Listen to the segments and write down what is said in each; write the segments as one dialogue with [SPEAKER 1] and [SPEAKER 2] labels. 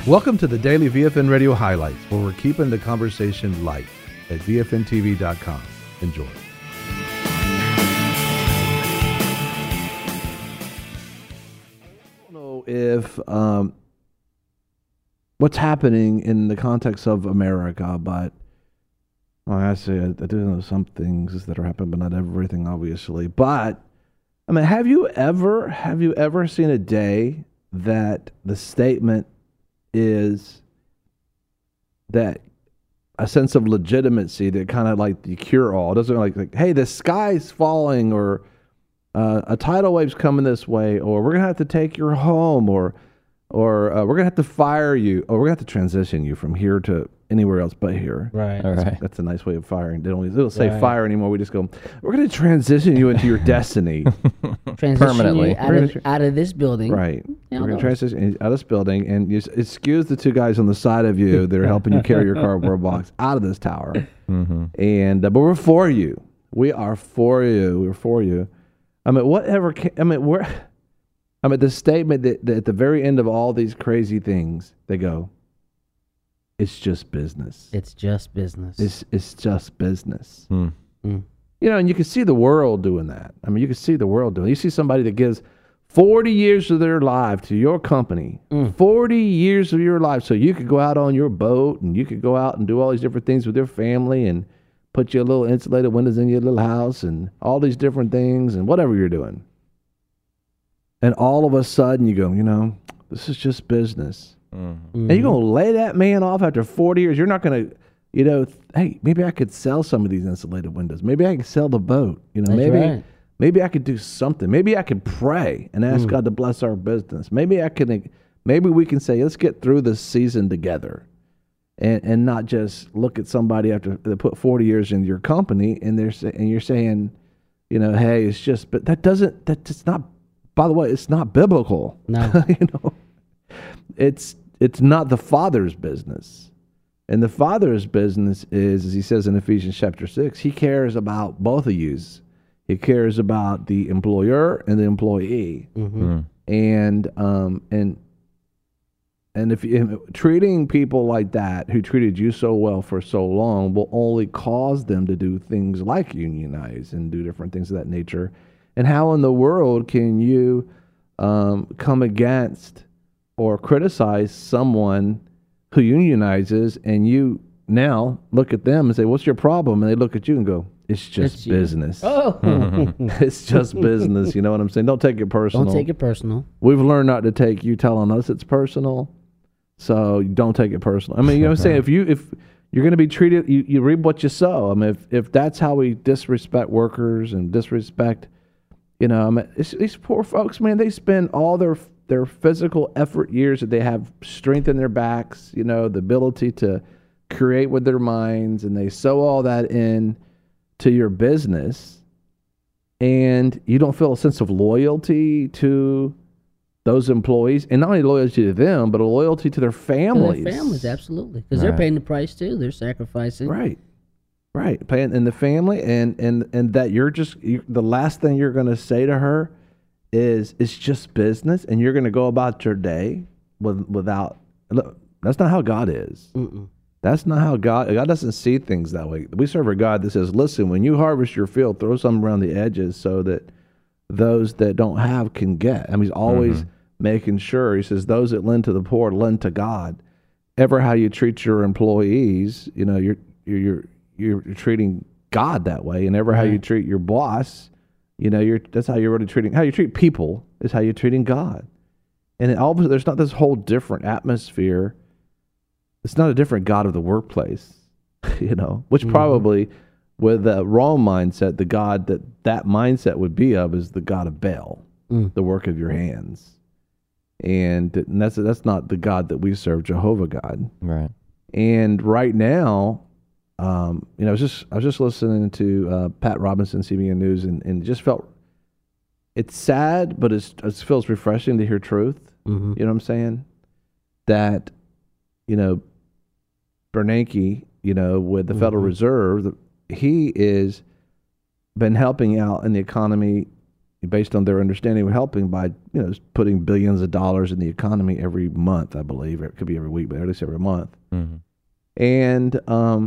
[SPEAKER 1] Welcome to the Daily VFN Radio Highlights, where we're keeping the conversation light at VFNTV.com. Enjoy. I don't know if what's happening in the context of America, but I say I do know some things that are happening, but not everything, obviously. But I mean, have you ever seen a day that the statement is that a sense of legitimacy that kind of like the cure-all? It doesn't like, hey, the sky's falling, or a tidal wave's coming this way, or we're gonna have to take your home, or we're gonna have to fire you, or we're gonna have to transition you from here to anywhere else but here.
[SPEAKER 2] Right.
[SPEAKER 3] All right.
[SPEAKER 1] That's a nice way of firing. They don't say fire anymore. We just go, we're going to transition you into your destiny.
[SPEAKER 2] Transition
[SPEAKER 3] Permanently.
[SPEAKER 2] you out of this building.
[SPEAKER 1] Right.
[SPEAKER 2] Yeah,
[SPEAKER 1] We're going to transition out of this building, and you excuse the two guys on the side of you that are helping you carry your cardboard box out of this tower.
[SPEAKER 3] Mm-hmm.
[SPEAKER 1] And but we're for you. We are for you. We're for you. I mean, the statement that at the very end of all these crazy things, they go, it's just business.
[SPEAKER 2] It's just business.
[SPEAKER 1] It's just business.
[SPEAKER 3] Mm.
[SPEAKER 2] Mm.
[SPEAKER 1] You know, and you can see the world doing that. I mean, you can see the world doing it. You see somebody that gives 40 years of their life to your company, 40 years of your life, so you could go out on your boat and you could go out and do all these different things with your family and put your little insulated windows in your little house and all these different things and whatever you're doing. And all of a sudden you go, you know, this is just business.
[SPEAKER 3] Mm-hmm.
[SPEAKER 1] And you're going to lay that man off after 40 years. You're not going to, you know, hey, maybe I could sell some of these insulated windows. Maybe I could sell the boat. You know,
[SPEAKER 2] That's
[SPEAKER 1] maybe I could do something. Maybe I could pray and ask God to bless our business. Maybe we can say, let's get through this season together, and not just look at somebody after they put 40 years in your company and you're saying, you know, hey, it's just, but that's not, by the way, it's not biblical.
[SPEAKER 2] No.
[SPEAKER 1] You know, it's not the Father's business. And the Father's business is, as he says in Ephesians chapter 6, he cares about both of you. He cares about the employer and the employee.
[SPEAKER 2] Mm-hmm.
[SPEAKER 1] And if treating people like that, who treated you so well for so long, will only cause them to do things like unionize and do different things of that nature. And how in the world can you come against or criticize someone who unionizes, and you now look at them and say, what's your problem? And they look at you and go, it's just business.
[SPEAKER 2] Oh.
[SPEAKER 1] It's just business. You know what I'm saying? Don't take it personal.
[SPEAKER 2] Don't take it personal.
[SPEAKER 1] We've learned not to take you telling us it's personal, so don't take it personal. I mean, you know what I'm saying? If you're going to be treated, you reap what you sow. I mean, if that's how we disrespect workers and disrespect, you know, I mean, these poor folks, man, they spend all their physical effort years that they have strength in their backs, you know, the ability to create with their minds, and they sow all that in to your business, and you don't feel a sense of loyalty to those employees, and not only loyalty to them, but a loyalty to their families.
[SPEAKER 2] To their families, absolutely. Because they're paying the price too. They're sacrificing.
[SPEAKER 1] Right. Paying in the family, and that the last thing you're going to say to her is, it's just business, and you're going to go about your day without. Look, that's not how God is.
[SPEAKER 2] Mm-mm.
[SPEAKER 1] That's not how God doesn't see things that way. We serve a God that says, listen, when you harvest your field, throw some around the edges so that those that don't have can get. I mean, he's always making sure. He says, those that lend to the poor, lend to God. Ever how you treat your employees, you know, you're treating God that way. And ever how you treat your boss, you know, that's how you're really treating. How you treat people is how you're treating God. And there's not this whole different atmosphere. It's not a different God of the workplace, you know, which probably with the wrong mindset, the God that mindset would be of is the God of Baal, the work of your hands. And that's not the God that we serve, Jehovah God.
[SPEAKER 3] Right.
[SPEAKER 1] And right now, you know, I was just listening to Pat Robinson, CBN News, and just felt it's sad, but it feels refreshing to hear truth.
[SPEAKER 2] Mm-hmm.
[SPEAKER 1] You know what I'm saying? That, you know, Bernanke, you know, with the Federal Reserve, he is been helping out in the economy based on their understanding of helping by, putting billions of dollars in the economy every month, I believe. It could be every week, but at least every month.
[SPEAKER 3] Mm-hmm.
[SPEAKER 1] And,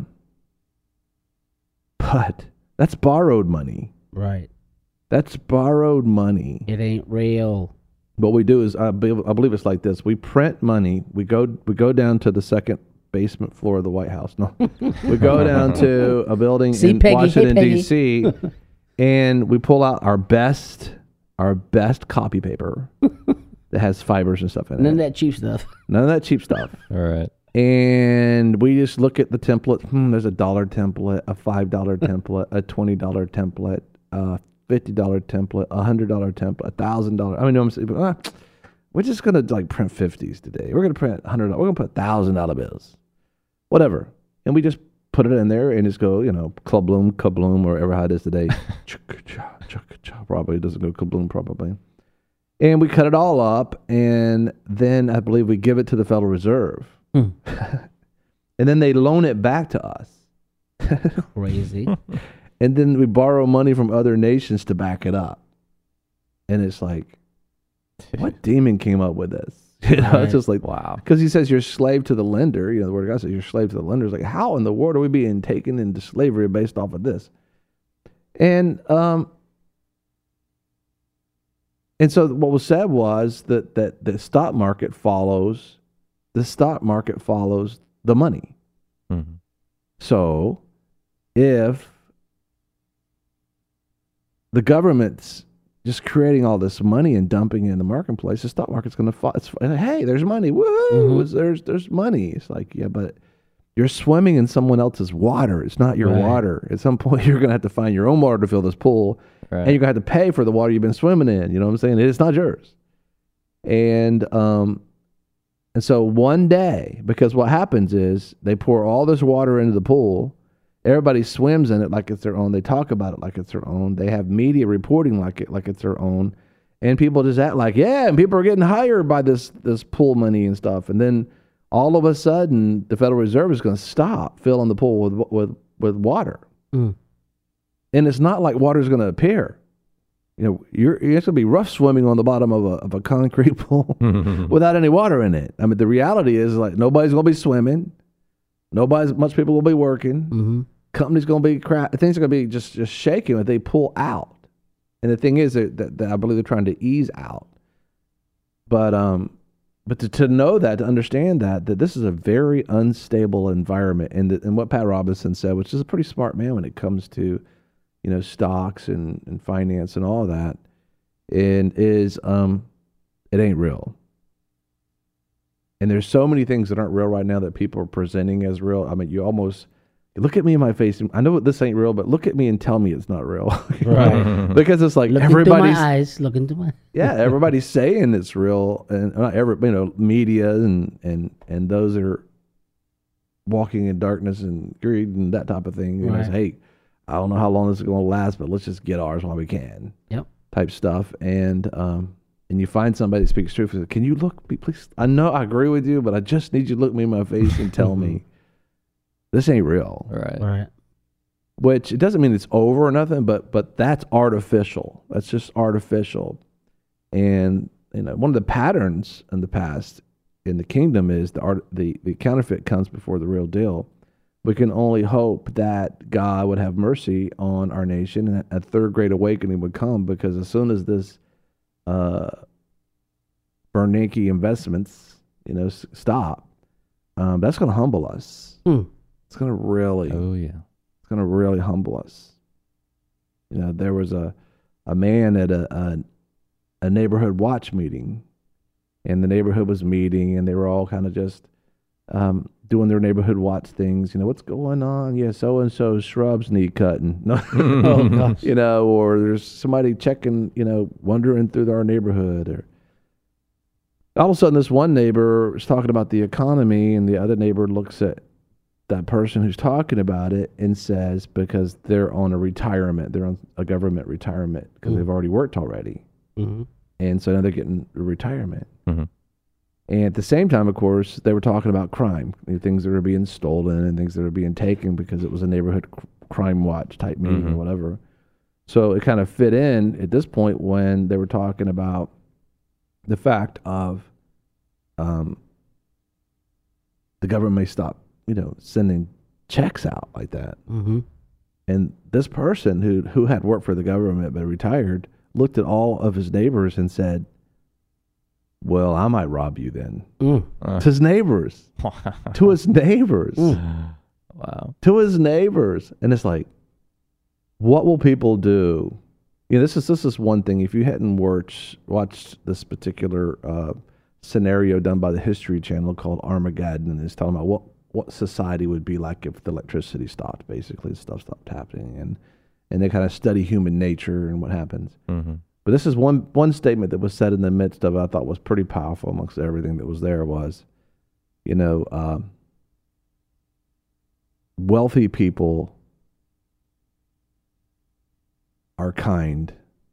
[SPEAKER 1] but that's borrowed money.
[SPEAKER 2] Right.
[SPEAKER 1] That's borrowed money.
[SPEAKER 2] It ain't real.
[SPEAKER 1] What we do is, I believe it's like this. We print money. We go down to the second basement floor of the White House. No, we go down to a building in
[SPEAKER 2] Peggy,
[SPEAKER 1] Washington,
[SPEAKER 2] hey, Peggy.
[SPEAKER 1] D.C., and we pull out our best copy paper that has fibers and stuff in it.
[SPEAKER 2] None of that cheap stuff.
[SPEAKER 1] None of that cheap stuff.
[SPEAKER 3] All right.
[SPEAKER 1] And we just look at the template. There's a $1 template, a $5 template, a $20 template, a $50 template, a $100 template, $1,000. I mean, I'm saying, we're just gonna print 50s today. We're gonna print $100. We're gonna put $1,000 bills, whatever. And we just put it in there and just go, kabloom, or whatever how it is today. Probably it doesn't go kabloom, probably. And we cut it all up, and then I believe we give it to the Federal Reserve. And then they loan it back to us.
[SPEAKER 2] Crazy.
[SPEAKER 1] And then we borrow money from other nations to back it up. And it's like, what demon came up with this? It's just like,
[SPEAKER 3] wow.
[SPEAKER 1] Because he says you're slave to the lender. The Word of God says you're slave to the lender. It's like, how in the world are we being taken into slavery based off of this? And so what was said was that the stock market follows the money.
[SPEAKER 3] Mm-hmm. So
[SPEAKER 1] if the government's just creating all this money and dumping it in the marketplace, the stock market's going to fall. Hey, there's money. Woo!
[SPEAKER 2] Mm-hmm.
[SPEAKER 1] There's money. It's like, yeah, but you're swimming in someone else's water. It's not your water. At some point, you're going to have to find your own water to fill this pool, and you're going to have to pay for the water you've been swimming in. You know what I'm saying? It's not yours. And so one day, because what happens is they pour all this water into the pool. Everybody swims in it like it's their own. They talk about it like it's their own. They have media reporting like it's their own. And people just act like, and people are getting hired by this pool money and stuff. And then all of a sudden, the Federal Reserve is going to stop filling the pool with water. Mm. And it's not like water is going to appear. You're going to be rough swimming on the bottom of a concrete pool without any water in it. I mean, the reality is nobody's going to be swimming. Much people will be working. Mm-hmm. Companies going to be things are going to be just shaking if they pull out. And the thing is that I believe they're trying to ease out. But to know that, to understand that this is a very unstable environment, and what Pat Robinson said, which is a pretty smart man when it comes to stocks and finance and all that, and is it ain't real. And there's so many things that aren't real right now that people are presenting as real. I mean, you look at me in my face. And I know this ain't real, but look at me and tell me it's not real.
[SPEAKER 2] Right.
[SPEAKER 1] Because it's like
[SPEAKER 2] look
[SPEAKER 1] everybody's
[SPEAKER 2] into my eyes. Look into my
[SPEAKER 1] everybody's saying it's real, and not media and those that are walking in darkness and greed and that type of thing. Say, hey, I don't know how long this is going to last, but let's just get ours while we can.
[SPEAKER 2] Yep.
[SPEAKER 1] Type stuff. And you find somebody that speaks truth. Can you look me, please? I know I agree with you, but I just need you to look me in my face and tell me this ain't real.
[SPEAKER 3] Right.
[SPEAKER 1] Which it doesn't mean it's over or nothing, but that's artificial. That's just artificial. And one of the patterns in the past in the kingdom is the counterfeit comes before the real deal. We can only hope that God would have mercy on our nation and a third great awakening would come, because as soon as this Bernanke investments, stop, that's going to humble us. It's going to really, it's going to really humble us. There was a man at a neighborhood watch meeting, and the neighborhood was meeting, and they were all kind of just doing their neighborhood watch things. What's going on? Yeah, so and so shrubs need cutting. No,
[SPEAKER 2] oh, gosh.
[SPEAKER 1] Or there's somebody checking, wandering through our neighborhood. Or all of a sudden, this one neighbor is talking about the economy, and the other neighbor looks at that person who's talking about it and says, because they're on a retirement, they're on a government retirement because they've already worked already, and so now they're getting retirement. And at the same time, of course, they were talking about crime, things that are being stolen and things that are being taken, because it was a neighborhood crime watch type meeting or whatever. So it kind of fit in at this point when they were talking about the fact of the government may stop, sending checks out like that.
[SPEAKER 2] Mm-hmm.
[SPEAKER 1] And this person who had worked for the government but retired looked at all of his neighbors and said, well, I might rob you then. To his neighbors. To his neighbors.
[SPEAKER 3] Wow.
[SPEAKER 1] To his neighbors. And it's like, what will people do? This is one thing. If you hadn't watched this particular scenario done by the History Channel called Armageddon, and it's talking about what society would be like if the electricity stopped, basically, stuff stopped happening. And they kind of study human nature and what happens. Mm-hmm. But this is one statement that was said in the midst of it I thought was pretty powerful amongst everything that was there was, wealthy people are kind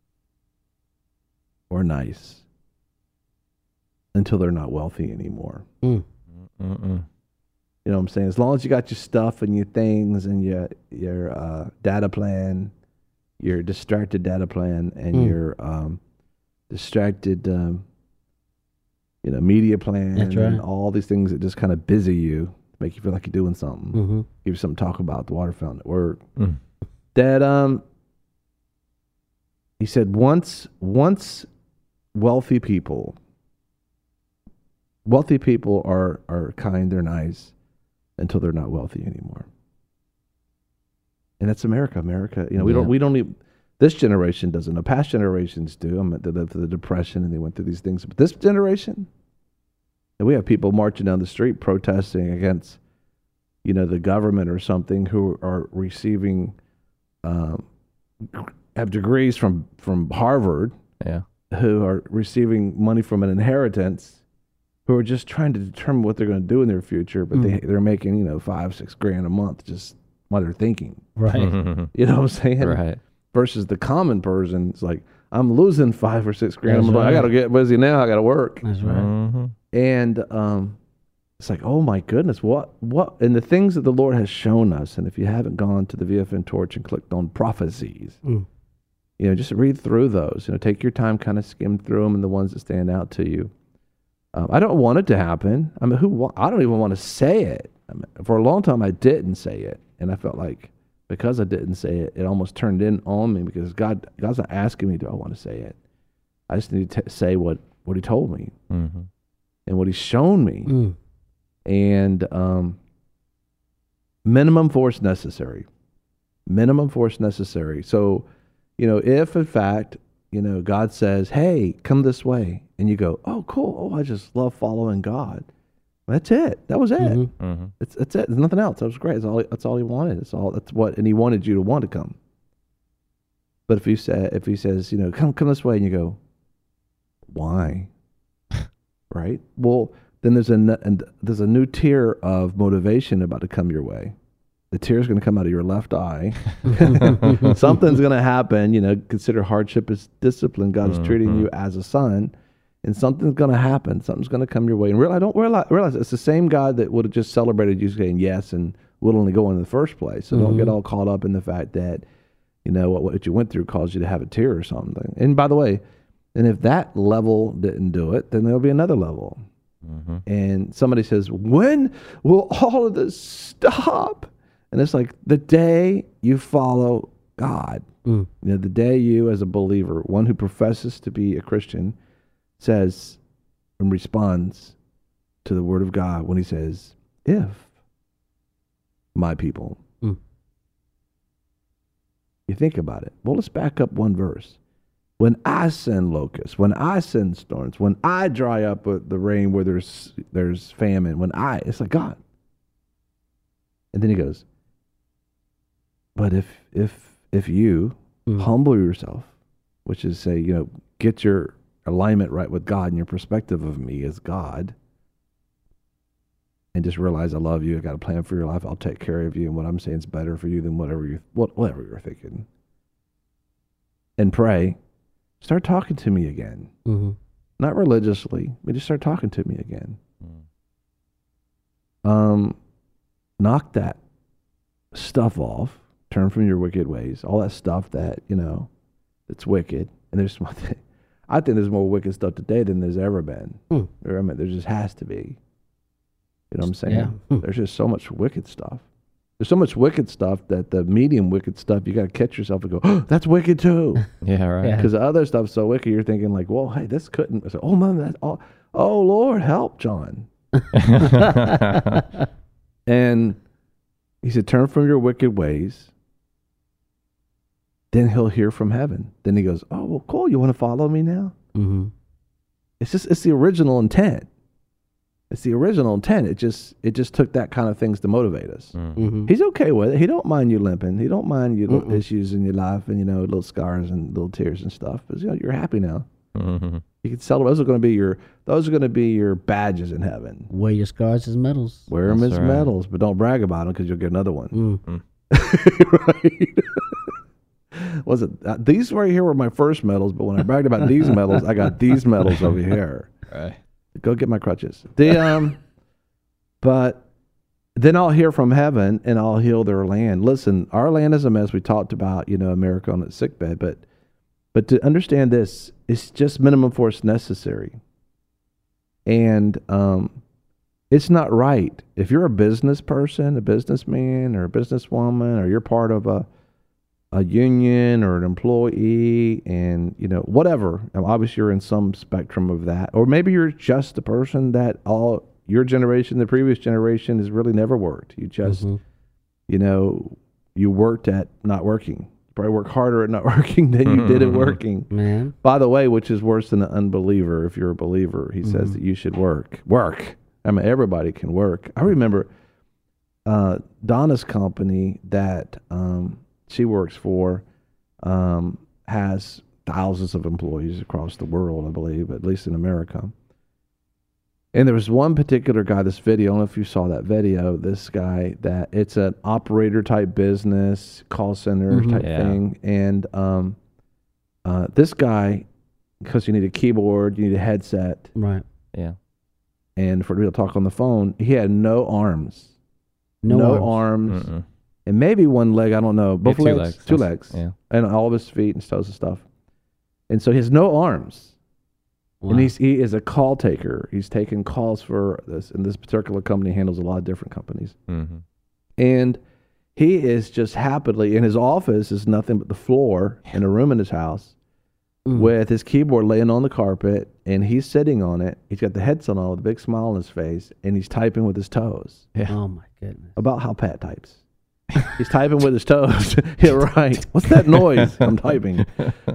[SPEAKER 1] or nice until they're not wealthy anymore. You know what I'm saying? As long as you got your stuff and your things and your data plan, your distracted data plan and your distracted media plan.
[SPEAKER 2] That's right.
[SPEAKER 1] And all these things that just kind of busy you, make you feel like you're doing something. Mm-hmm. Give you something to talk about, the water fountain at work. That he said once wealthy people are kind, they're nice until they're not wealthy anymore. And that's America. We don't need, this generation doesn't know. Past generations do. They lived through the Depression and they went through these things. But this generation, and we have people marching down the street protesting against, the government or something, who are receiving, have degrees from Harvard, who are receiving money from an inheritance, who are just trying to determine what they're going to do in their future, but they're making $5-6 grand a month just while they're thinking.
[SPEAKER 2] Right.
[SPEAKER 1] You know what I'm saying?
[SPEAKER 3] Right.
[SPEAKER 1] Versus the common person, it's like, I'm losing $5 or $6 grand.
[SPEAKER 2] That's right.
[SPEAKER 1] I got to get busy now. I got to work.
[SPEAKER 2] That's right.
[SPEAKER 3] Mm-hmm.
[SPEAKER 1] And it's like, oh my goodness, what? And the things that the Lord has shown us, and if you haven't gone to the VFN Torch and clicked on prophecies, just read through those. Take your time, kind of skim through them, and the ones that stand out to you. I don't want it to happen. I mean, I don't even want to say it. For a long time, I didn't say it, and I felt like because I didn't say it, it almost turned in on me because God's not asking me, do I want to say it? I just need to say what He told me and what He's shown me, and minimum force necessary. Minimum force necessary. So, if in fact, God says, "Hey, come this way," and you go, "Oh, cool. Oh, I just love following God." That's it. That was it. That's it. There's nothing else. That was great. That's all He wanted. And He wanted you to want to come. But if He says, come this way, and you go, why? Right? Well, then there's a new tier of motivation about to come your way. The tear's going to come out of your left eye. Something's going to happen. Consider hardship as discipline. God is treating you as a son. And something's going to happen. Something's going to come your way. And realize it's the same God that would have just celebrated you saying yes and willingly going in the first place. So don't get all caught up in the fact that, what you went through caused you to have a tear or something. And by the way, and if that level didn't do it, then there'll be another level. And somebody says, when will all of this stop? And it's like the day you follow God, the day you as a believer, one who professes to be a Christian, says and responds to the word of God when He says, if my people. You think about it. Well, let's back up one verse. When I send locusts, when I send storms, when I dry up with the rain where there's famine, it's like God. And then He goes, but if you humble yourself, which is say, get your alignment right with God and your perspective of me as God, and just realize I love you, I got a plan for your life, I'll take care of you, and what I'm saying is better for you than whatever you're thinking. And pray, start talking to me again. Not religiously, but just start talking to me again. Knock that stuff off, turn from your wicked ways. All that stuff that, it's wicked. And there's one thing. I think there's more wicked stuff today than there's ever been. I mean, there just has to be. You know what I'm saying?
[SPEAKER 2] Yeah.
[SPEAKER 1] There's just so much wicked stuff. There's so much wicked stuff that the medium wicked stuff, you got to catch yourself and go, oh, that's wicked too.
[SPEAKER 3] Yeah, right.
[SPEAKER 1] Because the other stuff's so wicked, you're thinking like, well, hey, this couldn't. I said, oh, man, that's all. Oh, Lord, help, John. And he said, turn from your wicked ways. Then he'll hear from heaven. Then he goes, oh, well, cool. You want to follow me now?
[SPEAKER 2] Mm-hmm.
[SPEAKER 1] It's the original intent. It's the original intent. It just took that kind of things to motivate us.
[SPEAKER 2] Mm-hmm.
[SPEAKER 1] He's okay with it. He don't mind you limping. He don't mind your little issues in your life and, little scars and little tears and stuff. But, you're happy now.
[SPEAKER 3] Mm-hmm.
[SPEAKER 1] You can celebrate. Those are going to be your badges in heaven.
[SPEAKER 2] Wear your scars as medals.
[SPEAKER 1] Wear them
[SPEAKER 3] That's
[SPEAKER 1] as
[SPEAKER 3] right.
[SPEAKER 1] medals, but don't brag about them because you'll get another one.
[SPEAKER 2] Mm.
[SPEAKER 1] Right? Was it these right here were my first medals, but when I bragged about these medals, I got these medals over here.
[SPEAKER 3] Right.
[SPEAKER 1] Go get my crutches. But then I'll hear from heaven and I'll heal their land. Listen, our land is a mess. We talked about, America on its sickbed, but to understand this, it's just minimum force necessary. And it's not right. If you're a business person, a businessman or a businesswoman, or you're part of a union or an employee and, whatever, obviously you're in some spectrum of that. Or maybe you're just a person that all your generation, the previous generation has really never worked. You just, you worked at not working. You probably work harder at not working than you did at working.
[SPEAKER 2] Man.
[SPEAKER 1] By the way, which is worse than an unbeliever. If you're a believer, he says that you should work. I mean, everybody can work. I remember Donna's company that she works for has thousands of employees across the world, I believe, at least in America. And there was one particular guy, this video, I don't know if you saw that video, this guy, that it's an operator type business, call center type thing. And this guy, because you need a keyboard, you need a headset.
[SPEAKER 2] Right.
[SPEAKER 3] Yeah.
[SPEAKER 1] And for to be able to talk on the phone, he had no arms. No arms.
[SPEAKER 3] Mm-mm.
[SPEAKER 1] And maybe one leg, I don't know. Both legs. Two legs.
[SPEAKER 3] Yeah.
[SPEAKER 1] And all of his feet and toes and stuff. And so he has no arms.
[SPEAKER 2] Wow.
[SPEAKER 1] And he is a call taker. He's taking calls for this. And this particular company handles a lot of different companies.
[SPEAKER 3] Mm-hmm.
[SPEAKER 1] And he is just happily, in his office is nothing but the floor in a room in his house with his keyboard laying on the carpet. And he's sitting on it. He's got the headset on with a big smile on his face. And he's typing with his toes.
[SPEAKER 3] Yeah.
[SPEAKER 2] Oh, my goodness.
[SPEAKER 1] About how Pat types. He's typing with his toes. Yeah, right. What's that noise? I'm typing.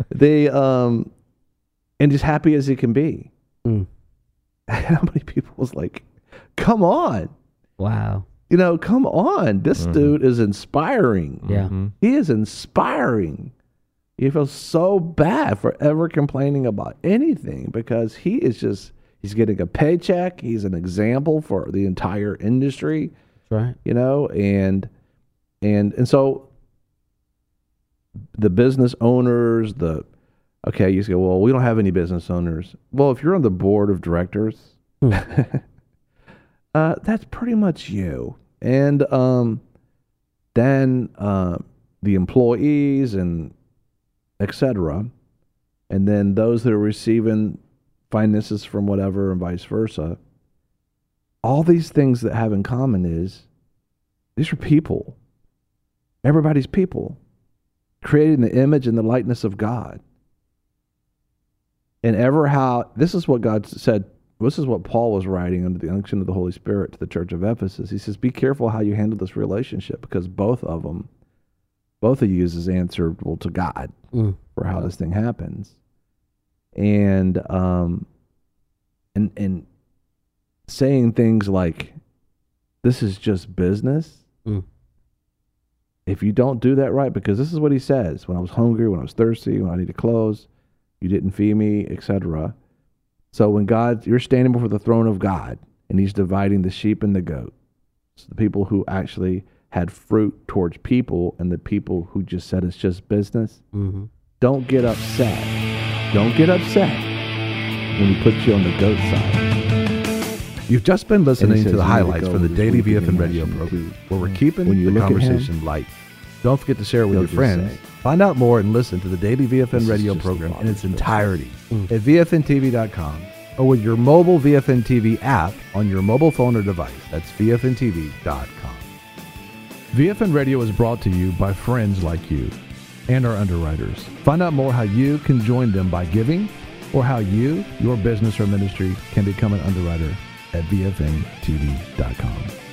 [SPEAKER 1] And as happy as he can be. How many people was like, come on.
[SPEAKER 2] Wow.
[SPEAKER 1] Come on. This dude is inspiring.
[SPEAKER 2] Yeah.
[SPEAKER 3] Mm-hmm.
[SPEAKER 1] He is inspiring. You feel so bad for ever complaining about anything because he's getting a paycheck. He's an example for the entire industry.
[SPEAKER 2] That's right.
[SPEAKER 1] And so the business owners, you say, well, we don't have any business owners. Well, if you're on the board of directors, that's pretty much you. And then the employees and et cetera, and then those that are receiving finances from whatever and vice versa, all these things that have in common is these are people. Everybody's people, created in the image and the likeness of God. And this is what God said, this is what Paul was writing under the unction of the Holy Spirit to the church of Ephesus. He says, be careful how you handle this relationship because both of you is answerable to God for how this thing happens. And saying things like, this is just business. If you don't do that right, because this is what he says, when I was hungry, when I was thirsty, when I needed clothes, you didn't feed me, etc. So when you're standing before the throne of God, and he's dividing the sheep and the goat, so the people who actually had fruit towards people and the people who just said it's just business, don't get upset. Don't get upset when he puts you on the goat side.
[SPEAKER 4] You've just been listening to the highlights from the Daily VFN radio program, where we're keeping the conversation light. Don't forget to share it with
[SPEAKER 1] You'll
[SPEAKER 4] your friends.
[SPEAKER 1] just say.
[SPEAKER 4] Find out more and listen to the Daily VFN
[SPEAKER 1] This is
[SPEAKER 4] radio
[SPEAKER 1] just
[SPEAKER 4] program
[SPEAKER 1] the
[SPEAKER 4] in its
[SPEAKER 1] bottom
[SPEAKER 4] entirety at VFNTV.com or with your mobile VFN TV app on your mobile phone or device. That's VFNTV.com. VFN Radio is brought to you by friends like you and our underwriters. Find out more how you can join them by giving or how you, your business or ministry can become an underwriter at VFNTV.com.